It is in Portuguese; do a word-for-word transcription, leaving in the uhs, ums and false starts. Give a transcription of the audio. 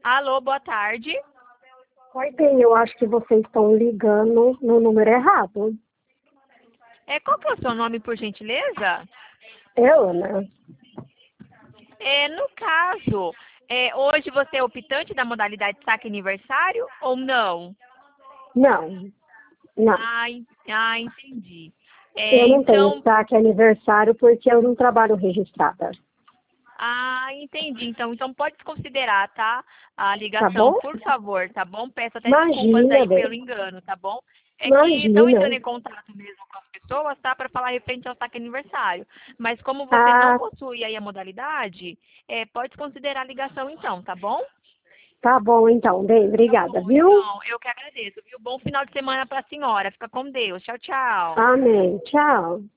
Alô, boa tarde. Oi, bem, eu acho que vocês estão ligando no número errado. É, qual que é o seu nome, por gentileza? É Ana? É, no caso, é, hoje você é optante da modalidade saque aniversário ou não? Não, não. Ah, en- ah entendi. Eu É, não tenho então, destaque aniversário porque eu não trabalho registrada. ah, entendi. Então, então pode considerar, tá? A Tá ligação, bom? por favor, tá bom? Peço até desculpas Imagina, aí bem. pelo engano, tá bom? É que estão Imagina. entrando em contato mesmo com as pessoas, tá? Para falar referente ao saque aniversário. Mas como você não Ah, possui aí a modalidade, é, pode considerar a ligação então, tá bom? tá bom então, bem. Tá Obrigada, bom, viu? então. Eu que agradeço, viu? Bom final de semana para a senhora. Fica com Deus. Tchau, tchau. Amém. Tchau.